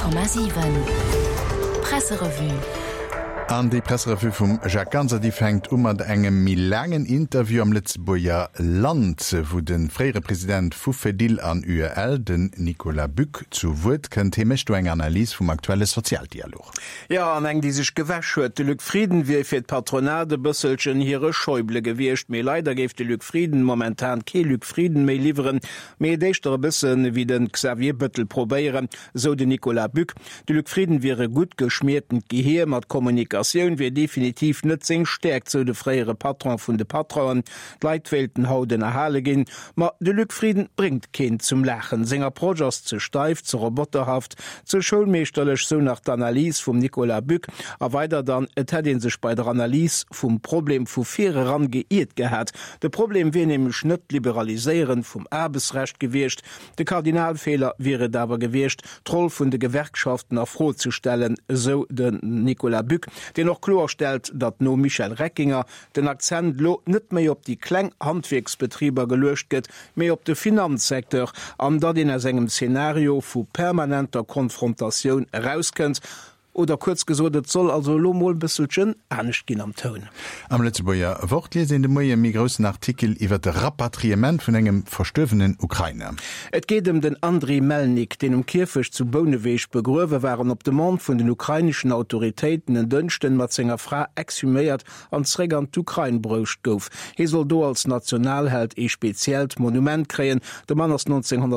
100,7 Presserevue. An die Presserevue vum Jacques Ganser die fängt mat engem langen Interview am Lützeburger Land, wo den freiere Präsident Fufedil an URL den Nicolas Buck zu Wut kennt mecht du eng Analyse vum aktuelle Sozialdialog. Ja, an eng die sich gewäsch huet de Lüfrieden wie fir d Patronade Bësselchen hire Schäuble gewircht, méi leider geft de Lüfrieden momentan ke Lüfrieden méi lieeren, méi déichtere bisssen wie den Xavier Bëttel probéieren, so de Nicolas Buck. De Lüfrieden wäre gut geschmierten Gehir mat Kommunikation wie definitiv nützing stärkt so de freiere Patron vun de Patronen, Leitwelten hauden erhale gin, ma de Lüfrieden bringt kind zum Lachen, Sänger Projers zu steif, zu roboterhaft, zu schulmeesterlech so nach der Analyse vum Nicolas Buck, a weiter dann et hat den sech bei der Analyse vum Problem vu faire ran geiert gehät. De Problem wie nämlich Schnitt liberaliseieren vum Erbesrecht gewircht, de Kardinalfehler wäre dawer gewircht, Troll vun de Gewerkschaften erfrozustellen, so den Nicolas Buck, den noch klarstellt, dat no Michel Reckinger den Akzent lo net méi op die Klenghandwerksbetrieber gelöscht gëtt, méi op de Finanzsektor, an dat in as engem Szenario vu permanenter Konfrontation herauskënnt, oder kurz gesodet soll also lomol bisselchen ernst gin am Ton. Am Lützeburger Wort lesen de moie mi großen Artikel iwwer de Rapatriement vun engem verstöwenen Ukraine. Et geht den Andriy Melnik, den Kirfech zu Boneweich begruwe waren op dem Mond vun den ukrainischen Autoritäten en dënchten mat senger Fra exhuméiert an Träger an d'Ukraine brucht gouf. He soll do als Nationalheld speziellt Monument kreen, de Mann aus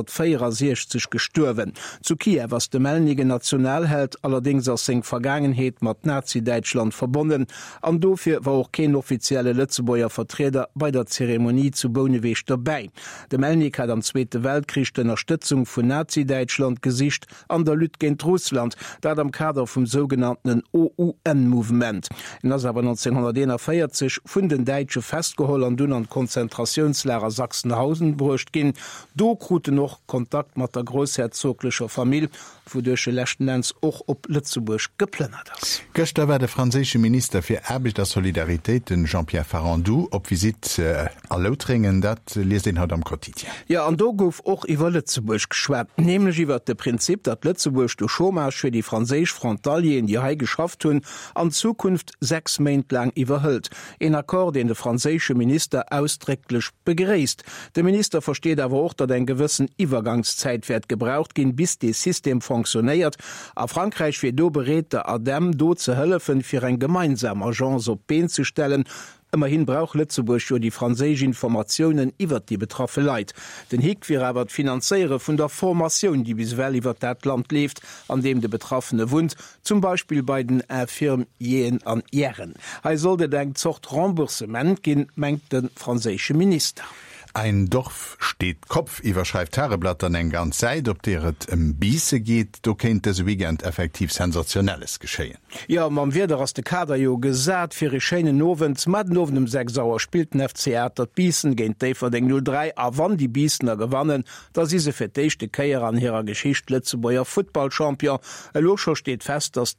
1964 gestorwen. Zu Kiew was de Melnige Nationalheld allerdings als seg Vergangenheet mat Nazi-Deutschland verbonnen, an dofir war auch kein offizielle Lützeburger Vertreter bei der Zeremonie zu Boneweich dabei. De Melnik hat am Zweite Weltkrieg die Unterstützung vun Nazi-Deutschland gesicht an der Lüt gegen Russland, dat am Kader vom sogenannten OUN-Movement. In das aber 1941 vun den Deitsche festgeholt an dun an Konzentrationslager Sachsenhausen brucht gin, do krute noch Kontakt mat der großherzoglicher Familie, wodurch Lächtenenz och op Lützeburg geplannert ist. Gestern war der französische Minister für Erbig der Solidarität, Jean-Pierre Farandou, op Visit a Lautringen, dat liest den haut am Quotidien. Ja, an do gouf och iwwer Lützeburg geschwärmt, nämlich iwwer de Prinzip, dat Lützeburg du Chômage für die französisch Frontalien die Hai geschafft hun, an Zukunft 6 Monate lang iwwerhüllt. En Akkord, den der französische Minister ausdrücklich begräst. Der Minister versteht aber auch, dat ein gewissen Übergangszeit wird gebraucht gin, bis das System funktioniert. A Frankreich fir do berät der Adem do ze hëllefen fir en gemeinsam Agence op Been zu stellen. Immerhin braucht Lützeburg schon die französische Informationen iwwer die betroffe Leiit. Den Hick wir aber Finanziere vun der Formation, die biswell iwwer dat Land lebt, an dem de Betroffene wohnt, zum Beispiel bei den Firmen Jeen an Ehren. Er sollte eng Zocht Remboursement gin, mengt den französische Minister. Ein Dorf steht Kopf, überschreibt Tageblatt an eng ganz Zeit, ob der et Biese geht, do kennt das Weekend effektiv sensationelles geschehen. Ja, man wird aus der Kader jo gesagt, für die schönen Novens, mat Noven um 6 Sauer spielten FCR dat Biesen gegen Dafer den 03, a wann die Biesener gewannen, da sie se für dechte Keier an ihrer Geschichte Lützeburger Football-Champion. Loscher steht fest, dass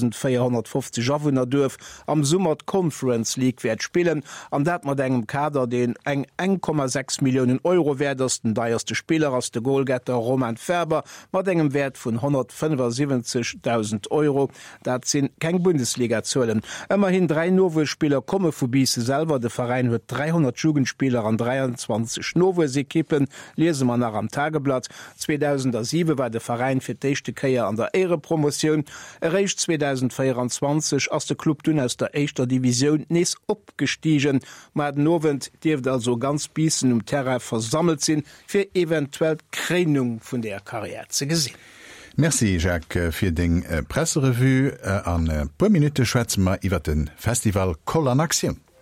3450 Javuner dürf am Summer Conference League wird spielen, an dat man engem Kader den eng 1,6 Millionen Euro wertesten der erste Spieler aus der Goalgetter Roman Färber mat engem Wert von 175.000 Euro. Dat sind kein Bundesliga zöllen. Immerhin 3 Novo-Spieler komme vu Biese selber. Der Verein huet 300 Jugendspieler an 23 Novo-Equipen, lese man nach am Tageblatt. 2007 war der Verein fir d'echte Keier an der Ehrepromotion. Erreicht 2024 aus der Club dun aus der Echter Division nes opgestiegen. Ma Novent dirft also ganz Biesen Terra versammelt sind, für eventuell Krönung von der Karriere zu gesehen. Merci Jacques für den Presserevue. An paar Minuten schwätzen wir über den Festival Koll an Aktion.